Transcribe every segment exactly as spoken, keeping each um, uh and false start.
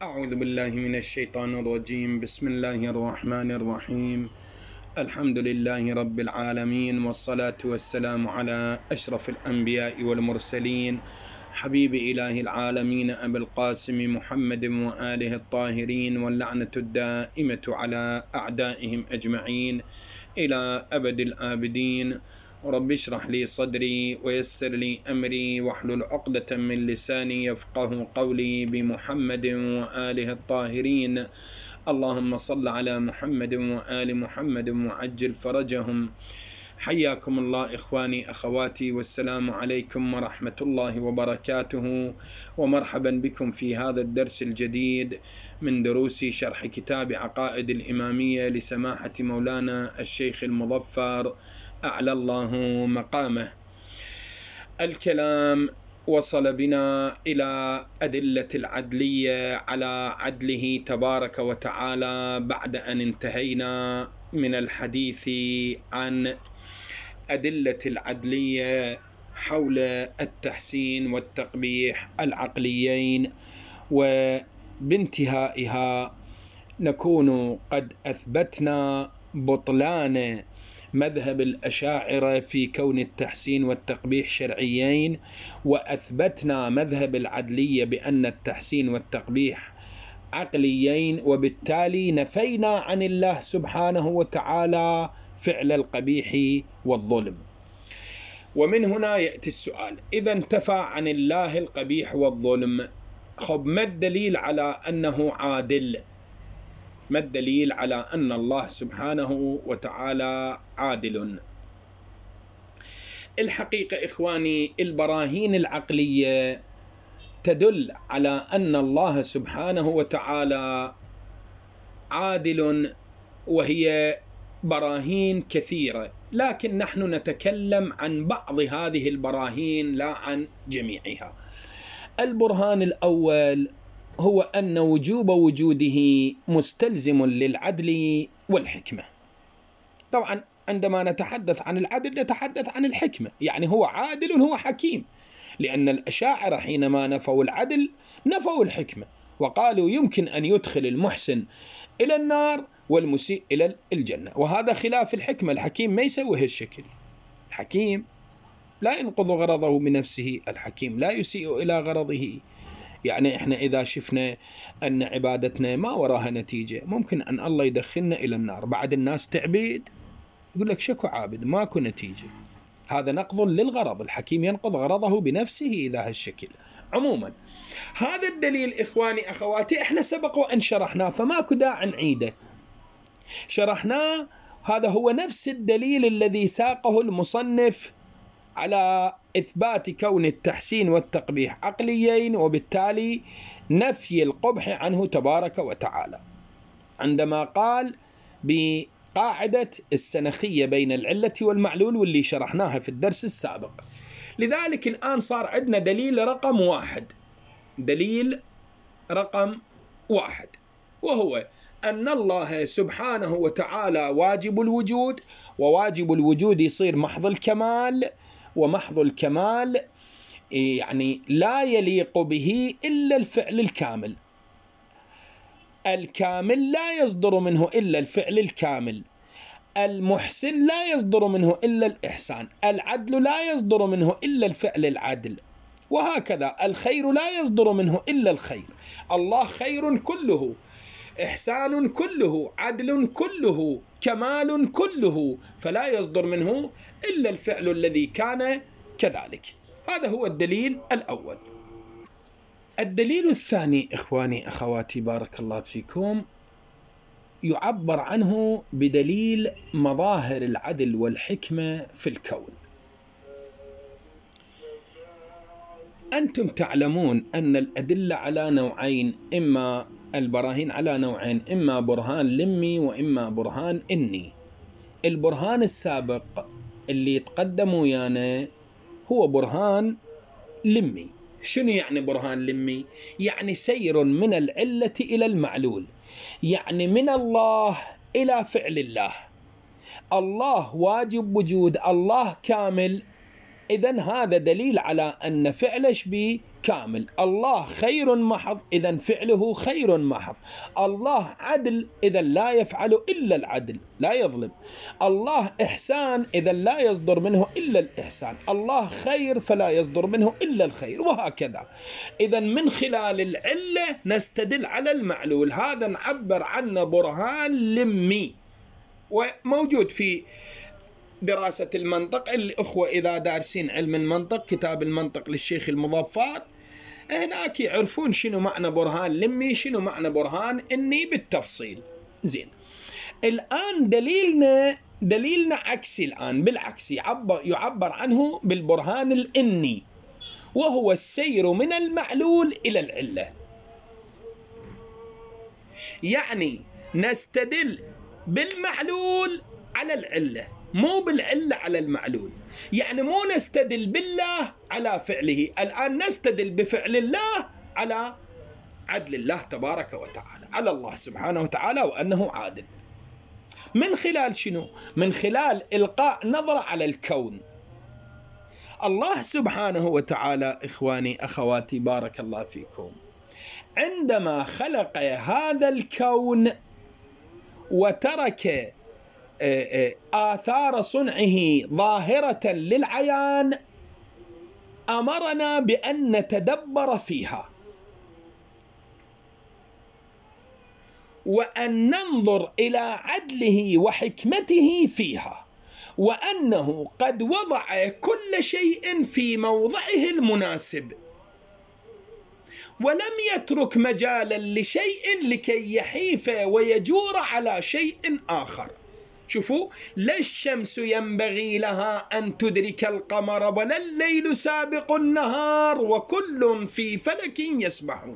أعوذ بالله من الشيطان الرجيم. بسم الله الرحمن الرحيم. الحمد لله رب العالمين، والصلاة والسلام على أشرف الأنبياء والمرسلين، حبيب إله العالمين أبي القاسم محمد وآله الطاهرين، واللعنة الدائمة على أعدائهم أجمعين إلى أبد الآبدين. رب اشرح لي صدري ويسر لي أمري واحلل عقدة من لساني يفقه قولي، بمحمد وآله الطاهرين. اللهم صل على محمد وآل محمد وعجل فرجهم. حياكم الله إخواني أخواتي، والسلام عليكم ورحمة الله وبركاته، ومرحبا بكم في هذا الدرس الجديد من دروس شرح كتاب عقائد الإمامية لسماحة مولانا الشيخ المظفر أعلى الله مقامه. الكلام وصل بنا إلى أدلة العدلية على عدله تبارك وتعالى، بعد أن انتهينا من الحديث عن أدلة العدلية حول التحسين والتقبيح العقليين، وبانتهائها نكون قد أثبتنا بطلان مذهب الأشاعرة في كون التحسين والتقبيح شرعيين، وأثبتنا مذهب العدلية بأن التحسين والتقبيح عقليين، وبالتالي نفينا عن الله سبحانه وتعالى فعل القبيح والظلم. ومن هنا يأتي السؤال: إذا انتفى عن الله القبيح والظلم، خب ما الدليل على أنه عادل؟ ما الدليل على أن الله سبحانه وتعالى عادل؟ الحقيقة إخواني، البراهين العقلية تدل على أن الله سبحانه وتعالى عادل، وهي براهين كثيرة، لكن نحن نتكلم عن بعض هذه البراهين لا عن جميعها. البرهان الأول هو أن وجوب وجوده مستلزم للعدل والحكمة. طبعا عندما نتحدث عن العدل نتحدث عن الحكمة، يعني هو عادل هو حكيم، لأن الأشاعرة حينما نفوا العدل نفوا الحكمة، وقالوا يمكن أن يدخل المحسن إلى النار والمسيء إلى الجنة، وهذا خلاف الحكمة. الحكيم ما يسوي هالشكل، الحكيم لا ينقض غرضه بنفسه، الحكيم لا يسيء إلى غرضه. يعني إحنا إذا شفنا أن عبادتنا ما وراها نتيجة، ممكن أن الله يدخلنا إلى النار، بعد الناس تعبيد يقول لك شكو عابد ماكو نتيجة، هذا نقض للغرض. الحكيم ينقض غرضه بنفسه إذا هالشكل. عموما هذا الدليل إخواني أخواتي إحنا سبق وأن شرحناه، فماكو داعي نعيده، شرحناه. هذا هو نفس الدليل الذي ساقه المصنف على إثبات كون التحسين والتقبيح عقليين، وبالتالي نفي القبح عنه تبارك وتعالى، عندما قال بقاعدة السنخية بين العلة والمعلول، واللي شرحناها في الدرس السابق. لذلك الآن صار عندنا دليل رقم واحد، دليل رقم واحد، وهو أن الله سبحانه وتعالى واجب الوجود، وواجب الوجود يصير محض الكمال، ومحض الكمال يعني لا يليق به إلا الفعل الكامل. الكامل لا يصدر منه إلا الفعل الكامل، المحسن لا يصدر منه إلا الإحسان، العدل لا يصدر منه إلا الفعل العدل، وهكذا الخير لا يصدر منه إلا الخير. الله خير كله، إحسان كله، عدل كله، كمال كله، فلا يصدر منه إلا الفعل الذي كان كذلك. هذا هو الدليل الأول. الدليل الثاني إخواني أخواتي بارك الله فيكم، يعبر عنه بدليل مظاهر العدل والحكمة في الكون. أنتم تعلمون أن الأدلة على نوعين، إما البراهين على نوعين، إما برهان لمي وإما برهان إني. البرهان السابق اللي يتقدم ويانا هو برهان لمي. شنو يعني برهان لمي؟ يعني سير من العلة إلى المعلول، يعني من الله إلى فعل الله. الله واجب وجود، الله كامل، إذن هذا دليل على أن فعل شبي كامل. الله خير محض، إذن فعله خير محض. الله عدل، إذن لا يفعل إلا العدل، لا يظلم. الله إحسان، إذن لا يصدر منه إلا الإحسان. الله خير فلا يصدر منه إلا الخير، وهكذا. إذن من خلال العلة نستدل على المعلول. هذا نعبر عنه برهان لمي، وموجود في دراسة المنطق. الأخوة إذا دارسين علم المنطق، كتاب المنطق للشيخ المظفر، هناك يعرفون شنو معنى برهان لمي، شنو معنى برهان إني بالتفصيل. زين، الآن دليلنا دليلنا عكسي. الآن بالعكس يعبر, يعبر عنه بالبرهان الإني، وهو السير من المعلول إلى العلة. يعني نستدل بالمعلول على العلة، مو بالعلة على المعلول. يعني مو نستدل بالله على فعله، الآن نستدل بفعل الله على عدل الله تبارك وتعالى، على الله سبحانه وتعالى وأنه عادل. من خلال شنو؟ من خلال إلقاء نظرة على الكون. الله سبحانه وتعالى إخواني أخواتي بارك الله فيكم، عندما خلق هذا الكون وترك آثار صنعه ظاهرة للعيان، أمرنا بأن نتدبر فيها، وأن ننظر إلى عدله وحكمته فيها، وأنه قد وضع كل شيء في موضعه المناسب، ولم يترك مجالا لشيء لكي يحيف ويجور على شيء آخر. شوفوا، لا الشمس ينبغي لها أن تدرك القمر ولا الليل سابق النهار وكل في فلك يسبحون.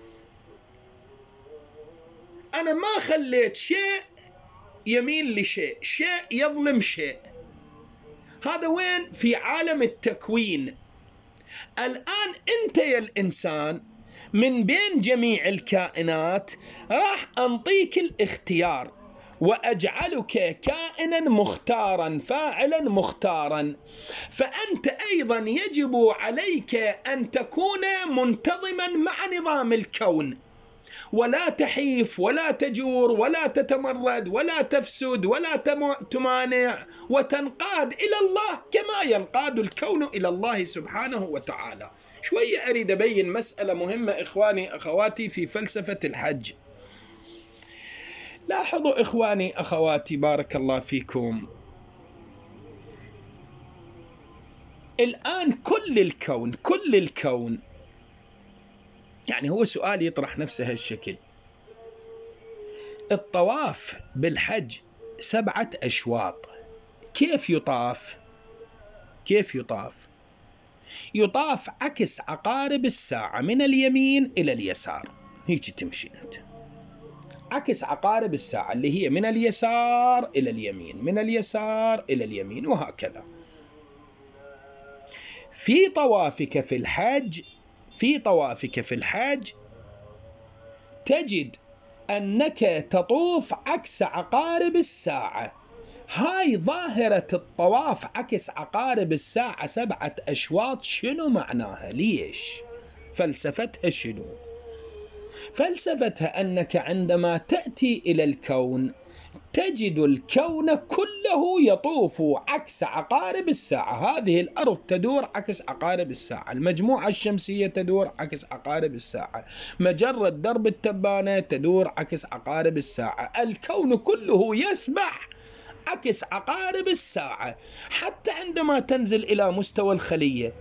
أنا ما خليت شيء يميل لشيء، شيء يظلم شيء. هذا وين؟ في عالم التكوين. الآن أنت يا الإنسان من بين جميع الكائنات راح أنطيك الاختيار، وأجعلك كائنا مختارا فاعلا مختارا، فأنت أيضا يجب عليك أن تكون منتظما مع نظام الكون، ولا تحيف ولا تجور ولا تتمرد ولا تفسد ولا تمانع وتنقاد إلى الله كما ينقاد الكون إلى الله سبحانه وتعالى. شوية أريد أبين مسألة مهمة إخواني أخواتي في فلسفة الحج. لاحظوا إخواني أخواتي بارك الله فيكم، الآن كل الكون كل الكون يعني هو سؤال يطرح نفسه هالشكل. الطواف بالحج سبعة أشواط، كيف يطاف؟ كيف يطاف؟ يطاف عكس عقارب الساعة من اليمين إلى اليسار، هيك تمشي أنت عكس عقارب الساعة اللي هي من اليسار إلى اليمين، من اليسار إلى اليمين، وهكذا. في طوافك في الحج في طوافك في الحج تجد أنك تطوف عكس عقارب الساعة. هاي ظاهرة الطواف عكس عقارب الساعة سبعة أشواط، شنو معناها؟ ليش؟ فلسفتها شنو؟ فلسفتها أنك عندما تأتي إلى الكون تجد الكون كله يطوف عكس عقارب الساعة. هذه الأرض تدور عكس عقارب الساعة، المجموعة الشمسية تدور عكس عقارب الساعة، مجرة درب التبانة تدور عكس عقارب الساعة، الكون كله يسبح عكس عقارب الساعة. حتى عندما تنزل إلى مستوى الخلية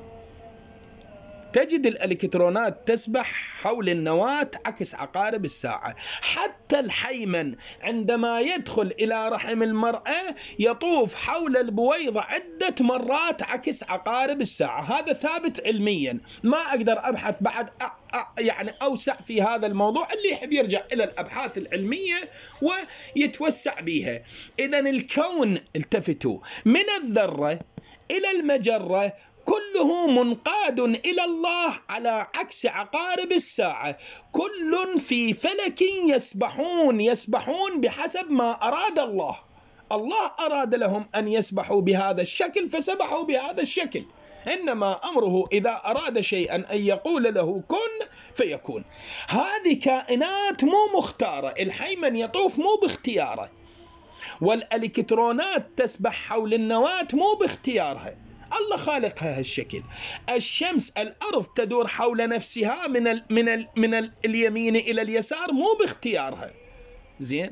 تجد الإلكترونات تسبح حول النواة عكس عقارب الساعة. حتى الحيمن عندما يدخل إلى رحم المرأة يطوف حول البويضة عدة مرات عكس عقارب الساعة. هذا ثابت علميا، ما أقدر أبحث بعد أ أ يعني أوسع في هذا الموضوع، اللي يحب يرجع إلى الأبحاث العلمية ويتوسع بها. إذن الكون، التفتوا، من الذرة إلى المجرة كله منقاد إلى الله على عكس عقارب الساعة، كل في فلك يسبحون يسبحون بحسب ما أراد الله. الله أراد لهم أن يسبحوا بهذا الشكل فسبحوا بهذا الشكل. إنما أمره إذا أراد شيئا أن يقول له كن فيكون. هذه كائنات مو مختارة، الحيمن يطوف مو باختياره، والإلكترونات تسبح حول النواة مو باختيارها، الله خالقها هالشكل. الشمس الأرض تدور حول نفسها من ال من ال من ال اليمين إلى اليسار مو باختيارها، زين،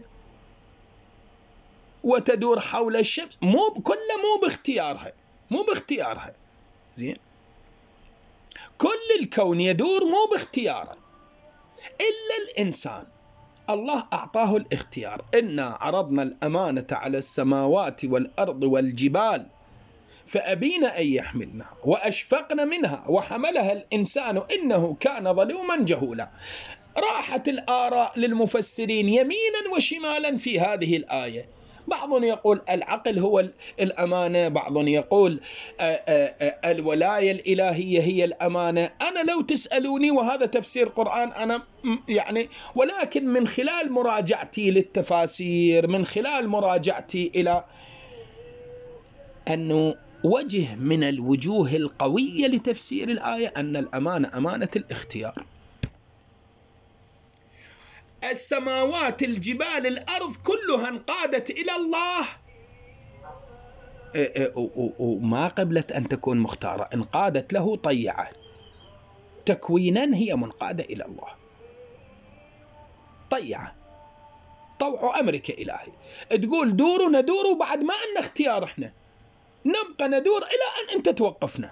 وتدور حول الشمس مو كله مو باختيارها، مو باختيارها، زين. كل الكون يدور مو باختياره إلا الإنسان، الله أعطاه الاختيار. إنا عرضنا الأمانة على السماوات والأرض والجبال فأبين أن يحملنها وأشفقن منها وحملها الإنسان إنه كان ظلوما جهولا. راحت الآراء للمفسرين يمينا وشمالا في هذه الآية. بعض يقول العقل هو الأمانة، بعض يقول الولاية الإلهية هي الأمانة. أنا لو تسألوني، وهذا تفسير قرآن أنا يعني، ولكن من خلال مراجعتي للتفاسير، من خلال مراجعتي إلى أنه وجه من الوجوه القوية لتفسير الآية أن الأمانة أمانة الاختيار. السماوات الجبال الأرض كلها انقادت إلى الله وما قبلت أن تكون مختارة، انقادت له طيعة، تكوينا هي منقادة إلى الله، طيعة، طوع أمرك إلهي، تقول دوروا ندور بعد ما أن اختيار، احنا نبقى ندور إلى أن أنت توقفنا.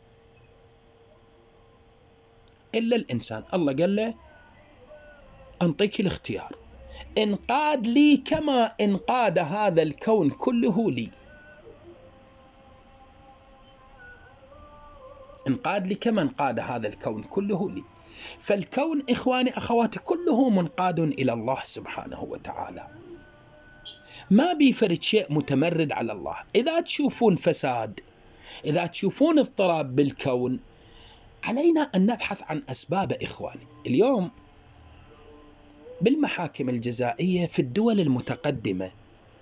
إلا الإنسان الله قال له أنطيك الاختيار، انقاد لي كما انقاد هذا الكون كله لي، انقاد لي كما انقاد هذا الكون كله لي. فالكون إخواني أخواتي كله منقاد إلى الله سبحانه وتعالى، ما بيفرد شيء متمرد على الله. إذا تشوفون فساد، إذا تشوفون اضطراب بالكون، علينا أن نبحث عن أسباب. إخواني اليوم بالمحاكم الجزائية في الدول المتقدمة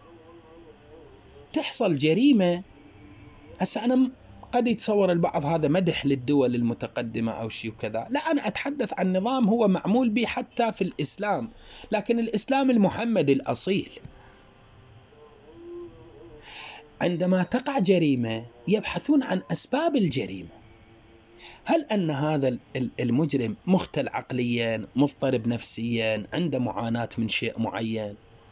تحصل جريمة. هسه أنا قد يتصور البعض هذا مدح للدول المتقدمة أو شيء وكذا، لا، أنا أتحدث عن نظام هو معمول به حتى في الإسلام، لكن الإسلام المحمدي الأصيل. عندما تقع جريمة يبحثون عن أسباب الجريمة. هل أن هذا المجرم مختل عقليا، مضطرب نفسيا، عنده معاناة من شيء معين؟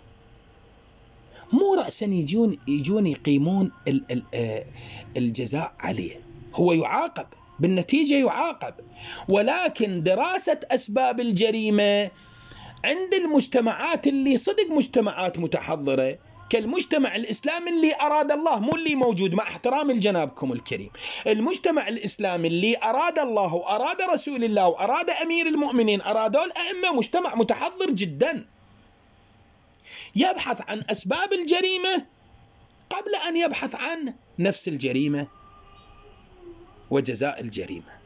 مو رأسا يجون يجون يقيمون الجزاء عليه، هو يعاقب بالنتيجة، يعاقب، ولكن دراسة أسباب الجريمة عند المجتمعات اللي صدق مجتمعات متحضرة كالمجتمع الإسلامي اللي أراد الله، مو اللي موجود، مع احترام لجنابكم الكريم، المجتمع الإسلامي اللي أراد الله وأراد رسول الله وأراد أمير المؤمنين، أرادوا الأئمة، مجتمع متحضر جدا، يبحث عن أسباب الجريمة قبل أن يبحث عن نفس الجريمة وجزاء الجريمة.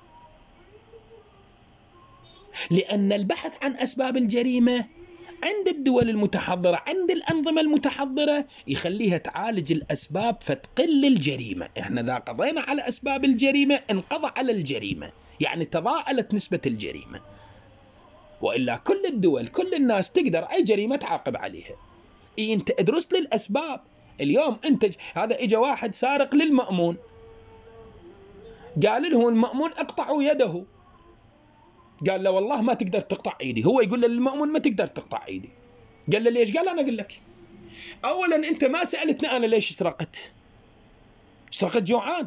لأن البحث عن أسباب الجريمة عند الدول المتحضرة، عند الأنظمة المتحضرة، يخليها تعالج الأسباب فتقل الجريمة. إحنا ذا قضينا على أسباب الجريمة، انقضى على الجريمة، يعني تضاءلت نسبة الجريمة. وإلا كل الدول، كل الناس تقدر أي جريمة تعاقب عليها. إيه أنت ادرس لي الأسباب. اليوم أنت هذا إجا واحد سارق للمأمون، قال له المأمون اقطعوا يده، قال له والله ما تقدر تقطع ايدي. هو يقول للمأمون ما تقدر تقطع ايدي. قال له ليش؟ قال انا اقول لك، اولا انت ما سألتني انا ليش سرقت، سرقت جوعان.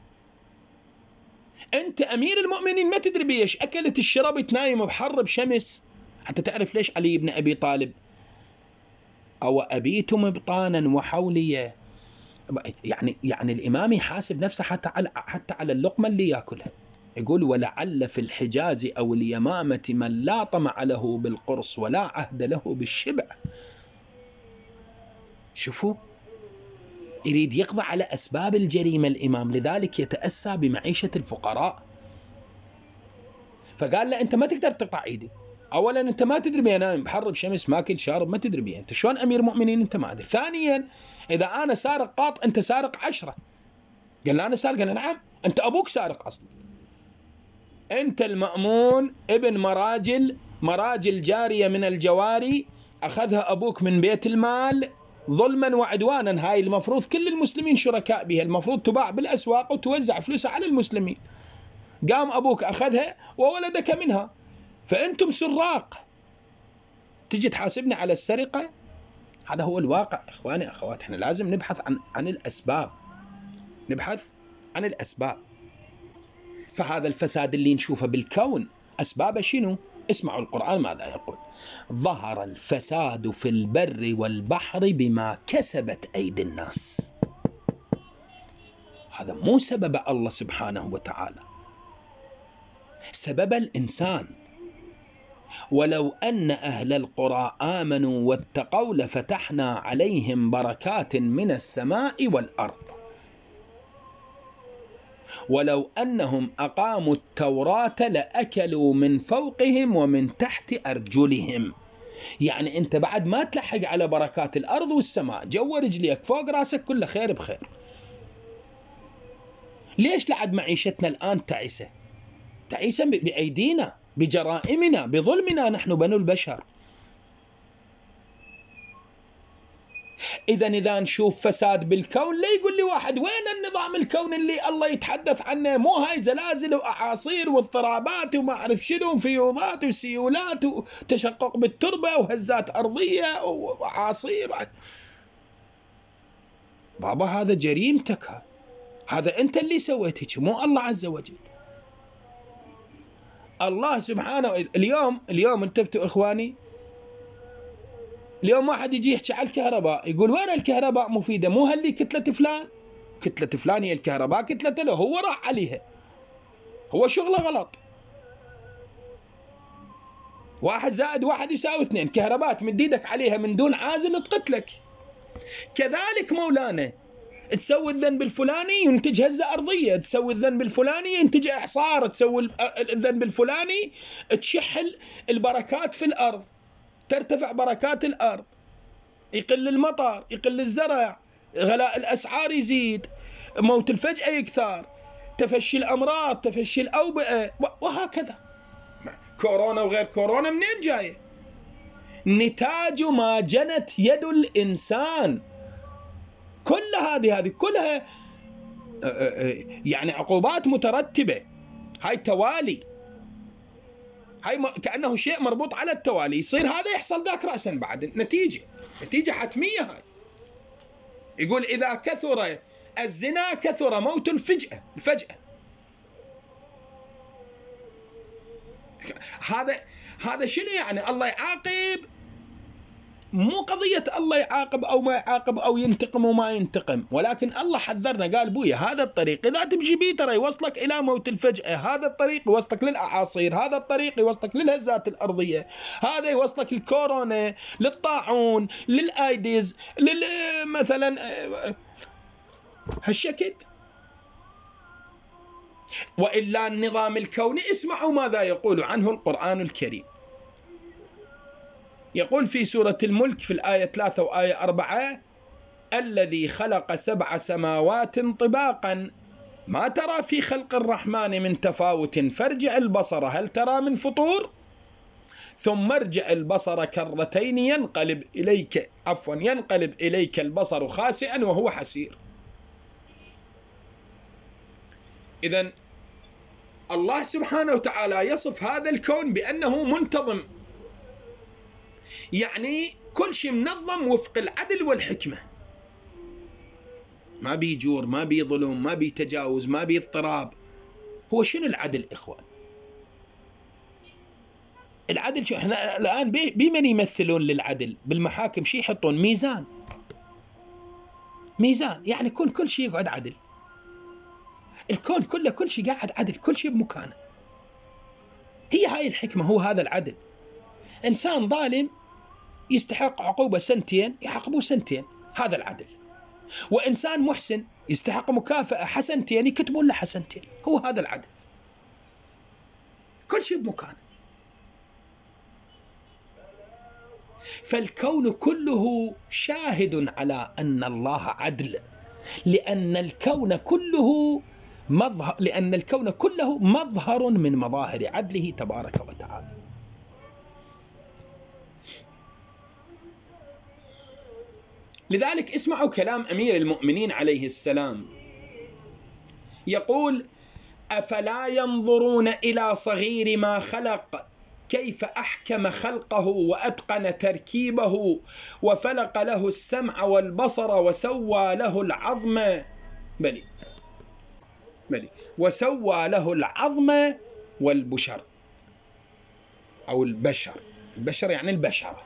انت امير المؤمنين ما تدري بيش اكلت الشربت نايم بحر بشمس حتى تعرف ليش علي بن ابي طالب او ابيتم ابطانا وحولية. يعني يعني الامام يحاسب نفسه حتى على حتى على اللقمة اللي ياكلها. يقول ولعل في الحجاز أو اليمامة من لا طمع له بالقرص ولا عهد له بالشبع. شوفوا، يريد يقضي على أسباب الجريمة الإمام، لذلك يتأسى بمعيشة الفقراء. فقال له أنت ما تقدر تقطع إيدي، أولا أنت ما تدري بي نايم بحر بشمس ماكل شارب، ما تدري بي أنت شلون أمير مؤمنين أنت ما أدري. ثانيا إذا أنا سارق قاط أنت سارق عشرة. قال له أنا سارق، قال له نعم. أنت أبوك سارق أصلا، أنت المأمون ابن مراجل مراجل جارية من الجواري، أخذها أبوك من بيت المال ظلما وعدوانا. هاي المفروض كل المسلمين شركاء بها، المفروض تباع بالأسواق وتوزع فلوسها على المسلمين. قام أبوك أخذها وولدك منها، فأنتم سراق، تجي تحاسبني على السرقة؟ هذا هو الواقع. إخواني أخوات، إحنا لازم نبحث عن عن الأسباب، نبحث عن الأسباب. فهذا الفساد اللي نشوفه بالكون أسبابه شنو؟ اسمعوا القرآن ماذا يقول: ظهر الفساد في البر والبحر بما كسبت أيدي الناس. هذا مو سبب الله سبحانه وتعالى، سبب الإنسان. ولو أن أهل القرى آمنوا واتقوا لفتحنا عليهم بركات من السماء والأرض ولو أنهم أقاموا التوراة لأكلوا من فوقهم ومن تحت أرجلهم. يعني أنت بعد ما تلحق على بركات الأرض والسماء، جو رجليك فوق راسك كله خير بخير. ليش لعد معيشتنا الآن تعيسة؟ تعيسة بأيدينا، بجرائمنا، بظلمنا نحن بنو البشر. إذا إذا نشوف فساد بالكون، لا يقول لي واحد وين النظام الكون اللي الله يتحدث عنه؟ مو هاي زلازل وأعاصير واضطرابات وما أعرف شنو وفيوضات وسيولات وتشقق بالتربة وهزات أرضية وأعاصير. بابا هذا جريمتك، هذا أنت اللي سويته، مو الله عز وجل. الله سبحانه اليوم اليوم انتبهوا إخواني، اليوم واحد يجي يحكي على الكهرباء، يقول وين الكهرباء مفيدة؟ مو هاللي كتلة فلان؟ كتلة فلان هي الكهرباء كتلة له، هو راح عليها، هو شغله غلط. واحد زائد واحد يساوي اثنين، كهرباء تمد ايدك عليها من دون عازل تقتلك. كذلك مولانا، تسوي الذنب الفلاني ينتج هزة أرضية، تسوي الذنب الفلاني ينتج إعصار، تسوي الذنب الفلاني تشح البركات في الأرض، ترتفع بركات الأرض، يقل المطر، يقل الزرع، غلاء الأسعار يزيد، موت الفجأة يكثر، تفشي الأمراض، تفشي الأوبئة، وهكذا. كورونا وغير كورونا منين جاية؟ نتاج ما جنت يد الإنسان. كل هذه هذه كلها يعني عقوبات مترتبة، هاي توالي، هاي كأنه شيء مربوط على التوالي، يصير هذا يحصل ذاك رأسا بعد، نتيجة نتيجة حتمية. هاي يقول إذا كثر الزنا كثر موت الفجأة الفجأة. هذا هذا شنو يعني؟ الله يعاقب، مو قضية الله يعاقب أو ما يعاقب أو ينتقم وما ينتقم، ولكن الله حذرنا، قال بويا هذا الطريق إذا تمشي بيه ترى يوصلك إلى موت الفجأة، هذا الطريق يوصلك للأعاصير، هذا الطريق يوصلك للهزات الأرضية، هذا يوصلك الكورونا، للطاعون، للآيديز، لل مثلا هالشكل. وإلا النظام الكوني، اسمعوا ماذا يقول عنه القرآن الكريم. يقول في سورة الملك في الآية ثلاثة وآية أربعة: الذي خلق سبع سماوات طباقا ما ترى في خلق الرحمن من تفاوت فارجع البصر هل ترى من فطور ثم ارجع البصر كرتين ينقلب إليك عفوا ينقلب إليك البصر خاسئا وهو حسير. إذن الله سبحانه وتعالى يصف هذا الكون بأنه منتظم، يعني كل شيء منظم وفق العدل والحكمة، ما بي جور، ما بي ظلم، ما بي تجاوز، ما بي اضطراب. هو شنو العدل إخوان؟ العدل شو؟ احنا الآن بمن يمثلون للعدل بالمحاكم؟ شي يحطون ميزان، ميزان يعني كون كل شيء يقعد عدل، الكون كله كل شيء قاعد عدل، كل شيء بمكانه. هي هاي الحكمة، هو هذا العدل. إنسان ظالم يستحق عقوبة سنتين يعاقبوه سنتين، هذا العدل. وإنسان محسن يستحق مكافأة حسنتين يكتبون له حسنتين، هو هذا العدل. كل شيء بمكانه. فالكون كله شاهد على أن الله عدل، لأن الكون كله مظهر، لأن الكون كله مظهر من مظاهر عدله تبارك وتعالى. لذلك اسمعوا كلام أمير المؤمنين عليه السلام، يقول: أفلا ينظرون إلى صغير ما خلق كيف أحكم خلقه وأتقن تركيبه وفلق له السمع والبصر وسوى له العظم بلي بلي وسوى له العظم والبشر أو البشر، البشر يعني البشرة.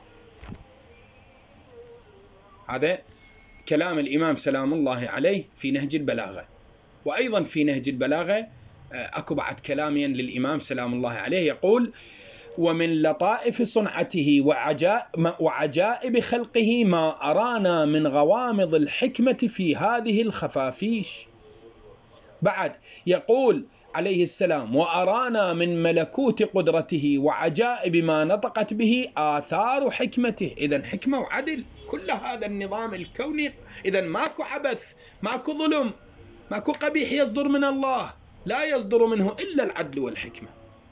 هذا كلام الإمام سلام الله عليه في نهج البلاغة. وأيضا في نهج البلاغة أكو بعد كلامين للإمام سلام الله عليه، يقول: ومن لطائف صنعته وعجائب خلقه ما أرانا من غوامض الحكمة في هذه الخفافيش. بعد يقول عليه السلام: وأرانا من ملكوت قدرته وعجائب ما نطقت به آثار حكمته. إذن حكمة وعدل، كل هذا النظام الكوني. إذن ماكو عبث، ماكو ظلم، ماكو قبيح يصدر من الله، لا يصدر منه إلا العدل والحكمة.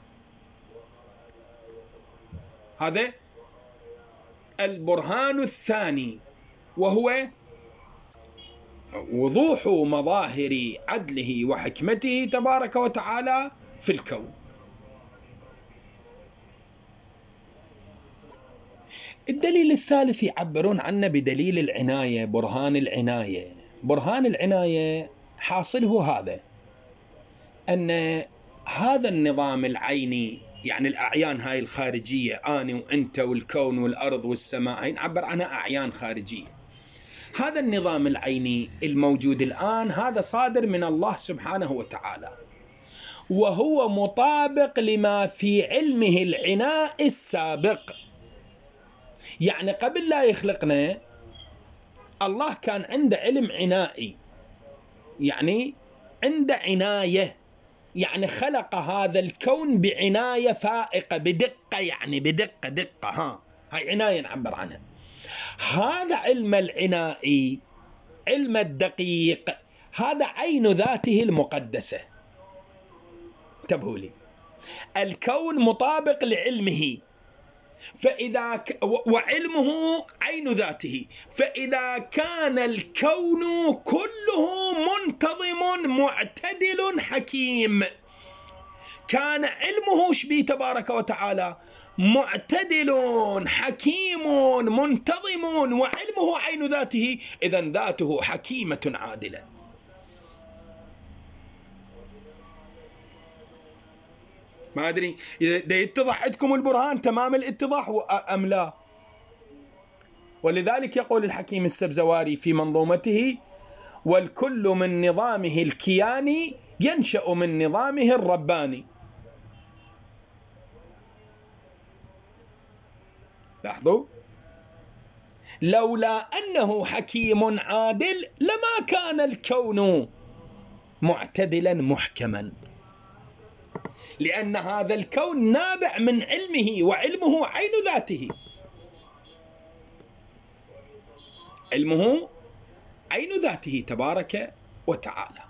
هذا البرهان الثاني، وهو وضوح مظاهر عدله وحكمته تبارك وتعالى في الكون. الدليل الثالث يعبرون عنه بدليل العناية، برهان العناية. برهان العناية حاصله هذا، أن هذا النظام العيني، يعني الأعيان هاي الخارجية، أنا وأنت والكون والأرض والسماء، هاي نعبر عنها أعيان خارجية. هذا النظام العيني الموجود الآن هذا صادر من الله سبحانه وتعالى، وهو مطابق لما في علمه العناء السابق. يعني قبل لا يخلقنا الله كان عنده علم عنائي، يعني عنده عناية، يعني خلق هذا الكون بعناية فائقة، بدقة، يعني بدقة دقة، ها هاي عناية نعبر عنها. هذا علم العنائي، علم الدقيق، هذا عين ذاته المقدسة. انتبهوا لي، الكون مطابق لعلمه، فإذا ك... وعلمه عين ذاته، فإذا كان الكون كله منتظم معتدل حكيم، كان علمه شبيه تبارك وتعالى معتدل حكيم منتظم، وعلمه عين ذاته، إذن ذاته حكيمة عادلة. ما أدري إذا يتضح عندكم البرهان تمام الاتضاح أم لا. ولذلك يقول الحكيم السبزواري في منظومته: والكل من نظامه الكياني ينشأ من نظامه الرباني. لاحظوا، لولا أنه حكيم عادل لما كان الكون معتدلا محكما، لأن هذا الكون نابع من علمه، وعلمه عين ذاته، علمه عين ذاته تبارك وتعالى.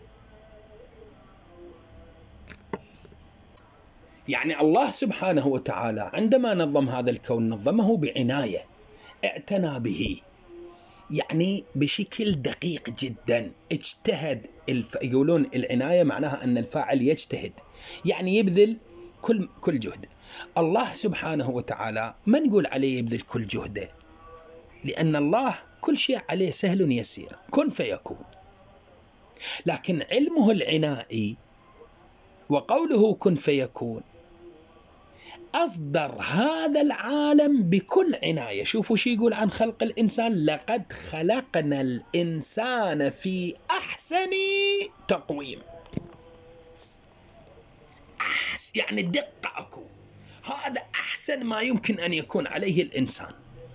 يعني الله سبحانه وتعالى عندما نظم هذا الكون نظمه بعناية، اعتنى به، يعني بشكل دقيق جدا، اجتهد. الف... يقولون العناية معناها أن الفاعل يجتهد، يعني يبذل كل كل جهده. الله سبحانه وتعالى ما نقول عليه يبذل كل جهده، لأن الله كل شيء عليه سهل يسير، كن فيكون. لكن علمه العنائي وقوله كن فيكون أصدر هذا العالم بكل عناية. شوفوا شي يقول عن خلق الإنسان: لقد خلقنا الإنسان في أحسن تقويم. أحس يعني دقة أكو، هذا أحسن ما يمكن أن يكون عليه الإنسان،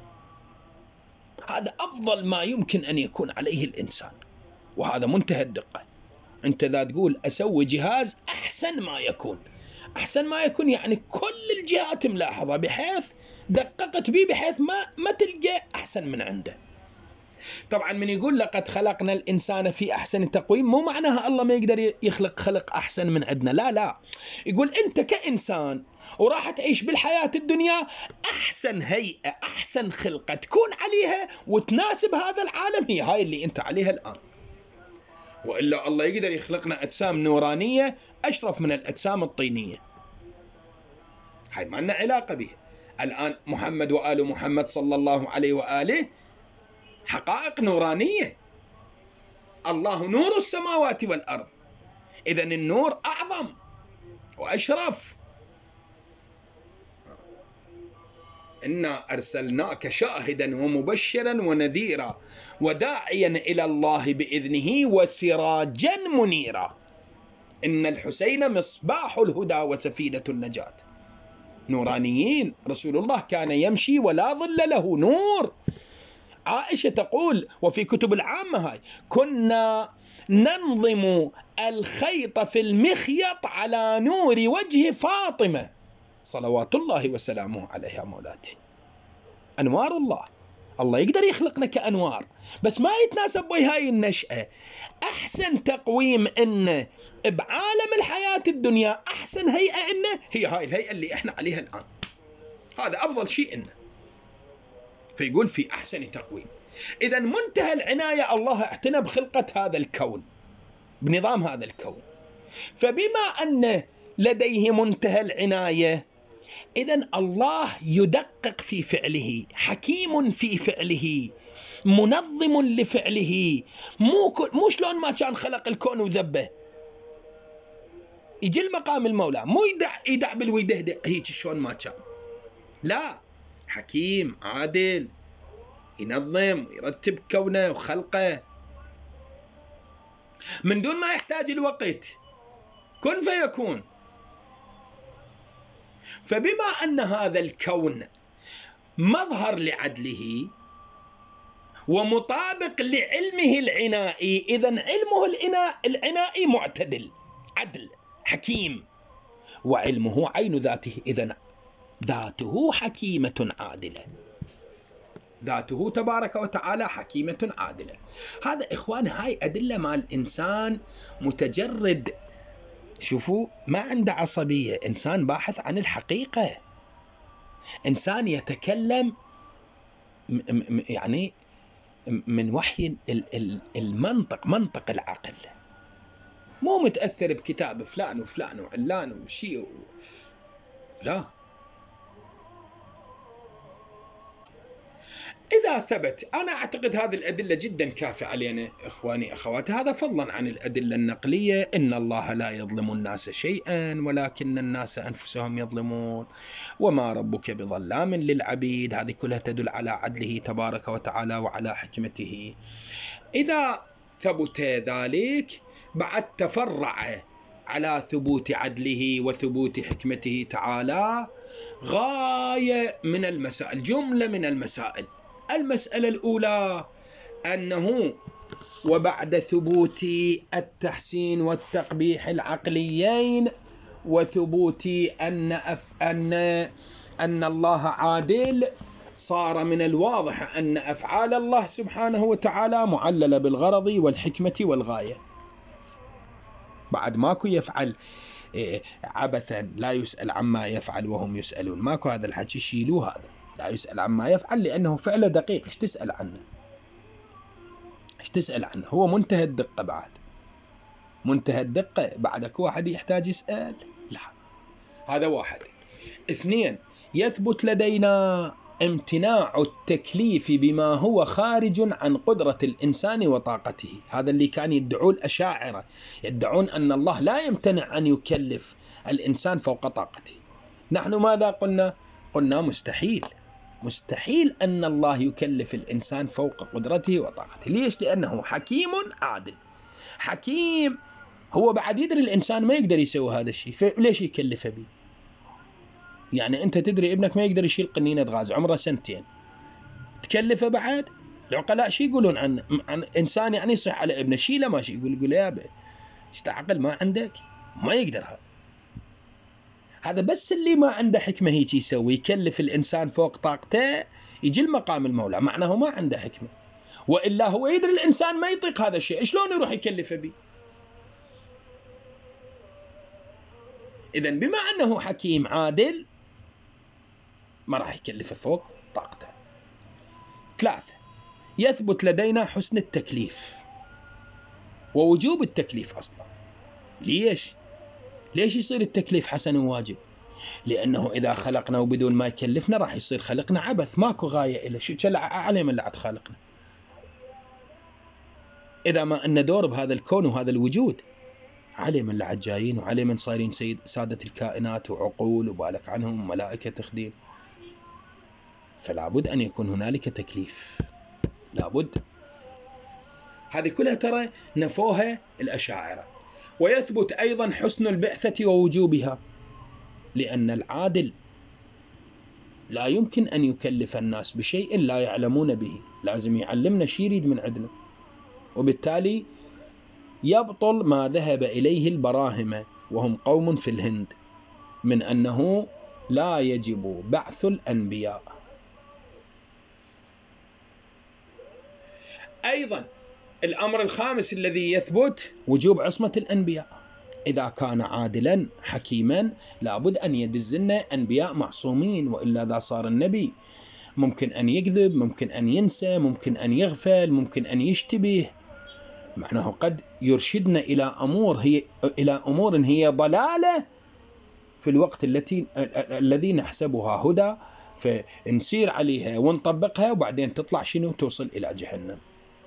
هذا أفضل ما يمكن أن يكون عليه الإنسان، وهذا منتهى الدقة. أنت ذا تقول أسوي جهاز أحسن ما يكون، أحسن ما يكون يعني كل الجهات ملاحظة، بحيث دققت به بحيث ما ما تلقى أحسن من عنده. طبعا من يقول لقد خلقنا الإنسان في أحسن تقويم مو معناها الله ما يقدر يخلق خلق أحسن من عندنا، لا لا، يقول أنت كإنسان وراح تعيش بالحياة الدنيا أحسن هيئة أحسن خلقة تكون عليها وتناسب هذا العالم هي هاي اللي أنت عليها الآن. وإلا الله يقدر يخلقنا أجسام نورانية أشرف من الأجسام الطينية، هاي ما لنا علاقة به. الآن محمد وآل محمد صلى الله عليه وآله حقائق نورانية، الله نور السماوات والأرض، إذن النور أعظم وأشرف. إنا أرسلناك شاهدا ومبشرا ونذيرا وداعيا إلى الله بإذنه وسراجا منيرا، إن الحسين مصباح الهدى وسفينة النجاة. نورانيين. رسول الله كان يمشي ولا ظل له نور. عائشة تقول وفي كتب العامة هاي كنا ننظم الخيط في المخيط على نور وجه فاطمة صلوات الله وسلامه عليها مولاتي. أنوار الله، الله يقدر يخلقنا كأنوار، بس ما يتناسب ويا هاي النشأة. أحسن تقويم إنه بعالم الحياة الدنيا أحسن هيئة إنه هي هاي الهيئة اللي إحنا عليها الآن، هذا أفضل شيء إنه. فيقول في أحسن تقويم. إذا منتهى العناية الله اعتنى بخلقة هذا الكون، بنظام هذا الكون. فبما أنه لديه منتهى العناية، إذن الله يدقق في فعله، حكيم في فعله، منظم لفعله. مو مو شلون ما كان خلق الكون وذبه يجي المقام المولى مو يدع يدعبل ويدهده هيك شلون ما كان، لا، حكيم عادل ينظم ويرتب كونه وخلقه من دون ما يحتاج الوقت، كن فيكون. فبما أن هذا الكون مظهر لعدله ومطابق لعلمه العنائي، إذن علمه العنائي معتدل عدل حكيم، وعلمه عين ذاته، إذن ذاته حكيمة عادلة، ذاته تبارك وتعالى حكيمة عادلة. هذا إخوان هاي أدلة مع الإنسان متجرد، شوفوا ما عنده عصبية، إنسان باحث عن الحقيقة، إنسان يتكلم يعني من وحي المنطق، منطق العقل، مو متأثر بكتاب فلان وفلان وعلان وشيء و... لا. إذا ثبت، أنا أعتقد هذه الأدلة جدا كافية علينا إخواني أخواتي، هذا فضلا عن الأدلة النقلية، إن الله لا يظلم الناس شيئا ولكن الناس أنفسهم يظلمون وما ربك بظلام للعبيد، هذه كلها تدل على عدله تبارك وتعالى وعلى حكمته. إذا ثبت ذلك بعد تفرع على ثبوت عدله وثبوت حكمته تعالى غاية من المسائل، جملة من المسائل. المسألة الأولى أنه وبعد ثبوت التحسين والتقبيح العقليين وثبوت أن أف أن أن الله عادل، صار من الواضح أن أفعال الله سبحانه وتعالى معللة بالغرض والحكمة والغاية. بعد ماكو يفعل عبثا، لا يسأل عما يفعل وهم يسألون، ماكو هذا الحكي، شيلوه هذا، لا يسأل عما يفعل لأنه فعله دقيق، ايش تسأل عنه، ايش تسأل عنه، هو منتهى الدقة، بعد منتهى الدقة، بعدك واحد يحتاج يسأل، لا. هذا واحد. اثنين، يثبت لدينا امتناع التكليف بما هو خارج عن قدرة الإنسان وطاقته. هذا اللي كان يدعون الأشاعرة، يدعون أن الله لا يمتنع أن يكلف الإنسان فوق طاقته. نحن ماذا قلنا؟ قلنا مستحيل، مستحيل أن الله يكلف الإنسان فوق قدرته وطاقته. ليش؟ لأنه حكيم عادل. حكيم هو بعد يدري الإنسان ما يقدر يسوي هذا الشيء، فليش يكلفه به؟ يعني أنت تدري ابنك ما يقدر يشيل قنينة غاز عمره سنتين، تكلفه بعد؟ العقلاء شي يقولون عن عن إنسان يعني يصح على ابنه شيله ماشي، يقول يقول يا أبي استعقل، ما عندك، ما يقدر هذا. هذا بس اللي ما عنده حكمة هيك يسوي، يكلف الإنسان فوق طاقته، يجي المقام المولى، معناه ما عنده حكمة. وإلا هو يدري الإنسان ما يطيق هذا الشيء، شلون يروح يكلفه به؟ إذن بما أنه حكيم عادل ما راح يكلفه فوق طاقته. ثلاثة، يثبت لدينا حسن التكليف ووجوب التكليف أصلا. ليش؟ ليش يصير التكليف حسن وواجب؟ لأنه إذا خلقنا وبدون ما يكلفنا راح يصير خلقنا عبث، ماكو غاية إلا شو شلع عليه من اللي عاد خالقنا. إذا ما أن دور بهذا الكون وهذا الوجود، عليه من اللي عاد جايين، وعليه من صايرين سيد سادة الكائنات وعقول وبالك عنهم ملائكة تخديم. فلا بد أن يكون هنالك تكليف، لا بد. هذه كلها ترى نفوها الأشاعرة. ويثبت أيضا حسن البعثة ووجوبها، لأن العادل لا يمكن أن يكلف الناس بشيء لا يعلمون به، لازم يعلمنا شيء يريد من عندنا. وبالتالي يبطل ما ذهب إليه البراهمة وهم قوم في الهند من أنه لا يجب بعث الأنبياء. أيضا الأمر الخامس الذي يثبت وجوب عصمة الأنبياء. إذا كان عادلا حكيما لابد أن يدزلنا أنبياء معصومين، وإلا إذا صار النبي ممكن أن يكذب، ممكن أن ينسى، ممكن أن يغفل، ممكن أن يشتبه، معناه قد يرشدنا إلى أمور هي إلى أمور هي ضلالة في الوقت التي الذي نحسبها هدى، فنسير عليها ونطبقها وبعدين تطلع شنو؟ توصل إلى جهنم.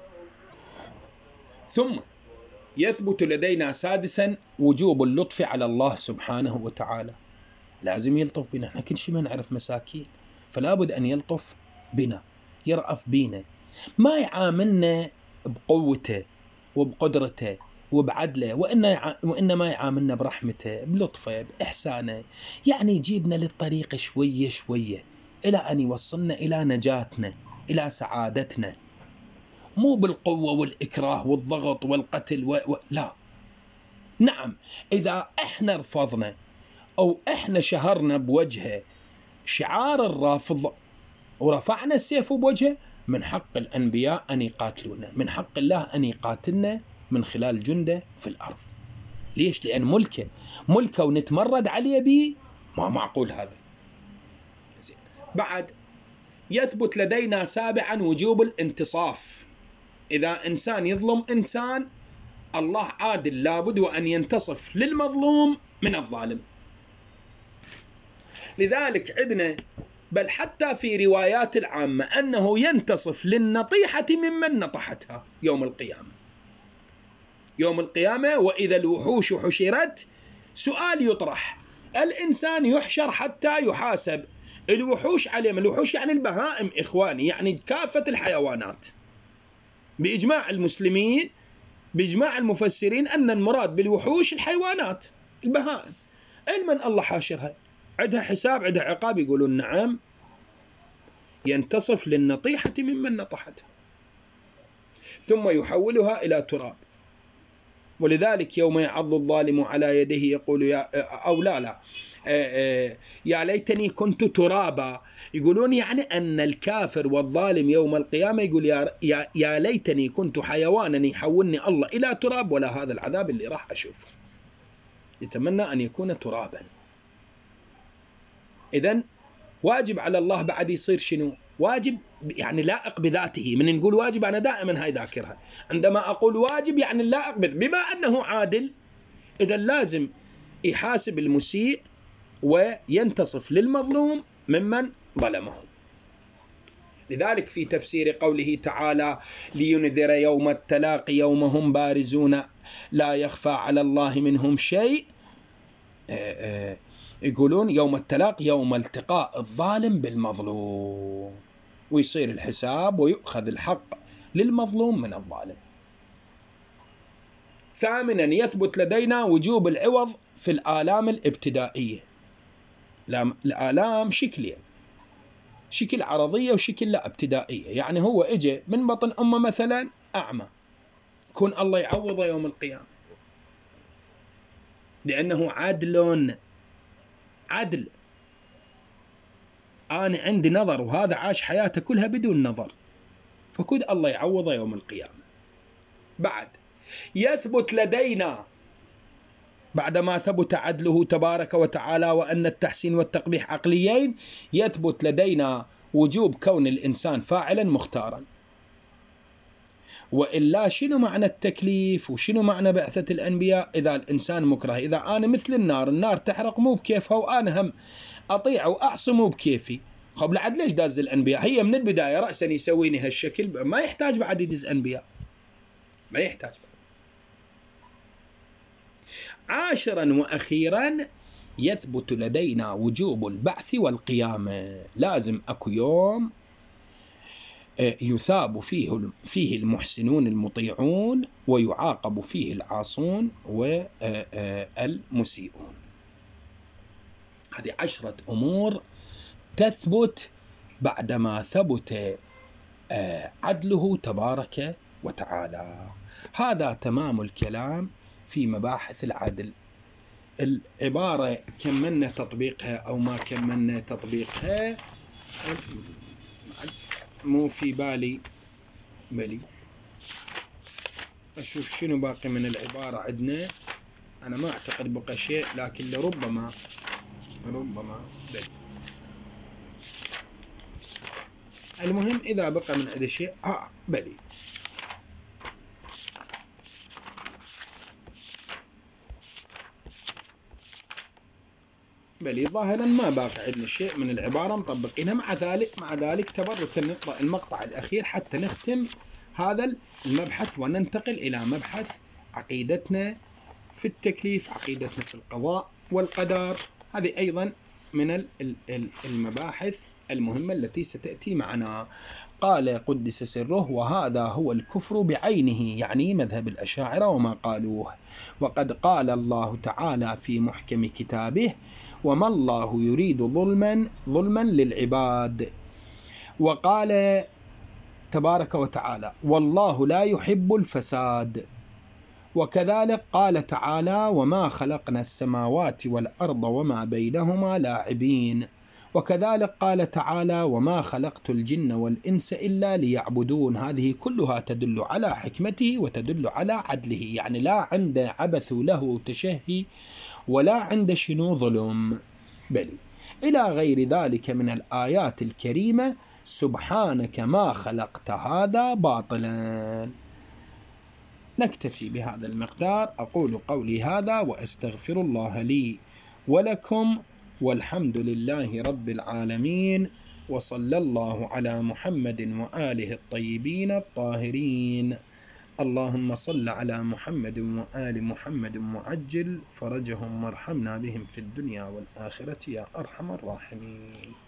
ثم يثبت لدينا سادسا وجوب اللطف على الله سبحانه وتعالى. لازم يلطف بنا، احنا كل شيء ما نعرف مساكين، فلا بد أن يلطف بنا، يرأف بنا، ما يعاملنا بقوته وبقدرته وبعدله، وإنما يعاملنا برحمته بلطفه بإحسانه، يعني يجيبنا للطريق شوية شوية إلى أن يوصلنا إلى نجاتنا، إلى سعادتنا، مو بالقوة والإكراه والضغط والقتل و... و... لا. نعم، إذا إحنا رفضنا أو إحنا شهرنا بوجهه شعار الرافض ورفعنا السيف بوجهه، من حق الأنبياء أن يقاتلونا، من حق الله أن يقاتلنا من خلال جنده في الأرض. ليش؟ لأن ملكه ملكه ونتمرد عليه به، ما معقول هذا. زين. بعد يثبت لدينا سابعا وجوب الانتصاف. إذا إنسان يظلم إنسان، الله عادل، لابد وأن ينتصف للمظلوم من الظالم. لذلك عندنا بل حتى في روايات العامة أنه ينتصف للنطيحة ممن نطحتها يوم القيامة. يوم القيامة وإذا الوحوش حشرت، سؤال يطرح، الإنسان يحشر حتى يحاسب. الوحوش عليهم، الوحوش يعني البهائم إخواني، يعني كافة الحيوانات، بإجماع المسلمين بإجماع المفسرين أن المراد بالوحوش الحيوانات البهائم. المن الله حاشرها، عندها حساب، عندها عقاب؟ يقولون نعم، ينتصف للنطيحة ممن نطحتها ثم يحولها إلى تراب. ولذلك يوم يعض الظالم على يده يقول يا أو لا لا يا ليتني كنت ترابا. يقولون يعني أن الكافر والظالم يوم القيامة يقول يا, يا, يا ليتني كنت حيوانا يحولني الله إلى تراب، ولا هذا العذاب اللي راح أشوفه. يتمنى أن يكون ترابا. إذن واجب على الله بعد يصير شنو؟ واجب يعني لائق بذاته. من نقول واجب أنا دائما هاي ذاكرها، عندما أقول واجب يعني لائق بما أنه عادل، إذا لازم يحاسب المسيء وينتصف للمظلوم ممن ظلمه. لذلك في تفسير قوله تعالى لينذر يوم التلاقي يوم هم بارزون لا يخفى على الله منهم شيء، يقولون يوم التلاقي يوم التقاء الظالم بالمظلوم، ويصير الحساب ويؤخذ الحق للمظلوم من الظالم. ثامنا يثبت لدينا وجوب العوض في الآلام الابتدائية. الآلام شكلين، شكل عرضية وشكل لا ابتدائية. يعني هو اجى من بطن أمه مثلا أعمى، كون الله يعوضه يوم القيامة، لأنه عدل. عدل أنا عندي نظر وهذا عاش حياته كلها بدون نظر، فكود الله يعوضه يوم القيامة. بعد يثبت لدينا بعدما ثبت عدله تبارك وتعالى وأن التحسين والتقبيح عقليين، يثبت لدينا وجوب كون الإنسان فاعلا مختارا. وإلا شنو معنى التكليف وشنو معنى بعثة الأنبياء إذا الإنسان مكره؟ إذا أنا مثل النار، النار تحرق مو بكيفها وأنا هم أطيع وأعصي مو بكيفي، قبل عد ليش داز الأنبياء؟ هي من البداية رأسا يسويني هالشكل، ما يحتاج بعد يدز أنبياء، ما يحتاج. عاشرا وأخيرا يثبت لدينا وجوب البعث والقيامة. لازم أكو يوم يثاب فيه فيه المحسنون المطيعون ويعاقب فيه العاصون والمسيئون. هذه عشرة أمور تثبت بعدما ثبت عدله تبارك وتعالى. هذا تمام الكلام في مباحث العدل. العبارة كملنا تطبيقها أو ما كملنا تطبيقها مو في بالي بلي أشوف شنو باقي من العبارة عندنا. أنا ما أعتقد بقى شيء، لكن لربما ربما بلي. المهم إذا بقى من عندي شيء آه بلي. بلي ظاهرا ما باقي عندنا شيء من العبارة مطبقينها. مع ذلك مع ذلك تبرك نقرأ المقطع الأخير حتى نختم هذا المبحث وننتقل إلى مبحث عقيدتنا في التكليف، عقيدتنا في القضاء والقدر. هذه أيضا من المباحث المهمة التي ستأتي معنا. قال قدس سره: وهذا هو الكفر بعينه، يعني مذهب الأشاعرة وما قالوه. وقد قال الله تعالى في محكم كتابه: وما الله يريد ظلما ظلما للعباد. وقال تبارك وتعالى: والله لا يحب الفساد. وكذلك قال تعالى: وما خلقنا السماوات والأرض وما بينهما لاعبين. وكذلك قال تعالى: وما خلقت الجن والإنس إلا ليعبدون. هذه كلها تدل على حكمته وتدل على عدله، يعني لا عند عبث له تشهي ولا عند شنو ظلم. بل إلى غير ذلك من الآيات الكريمة: سبحانك ما خلقت هذا باطلا. نكتفي بهذا المقدار. أقول قولي هذا وأستغفر الله لي ولكم، والحمد لله رب العالمين، وصلى الله على محمد وآله الطيبين الطاهرين. اللهم صل على محمد وآل محمد وعجل فرجهم وارحمنا بهم في الدنيا والآخرة يا أرحم الراحمين.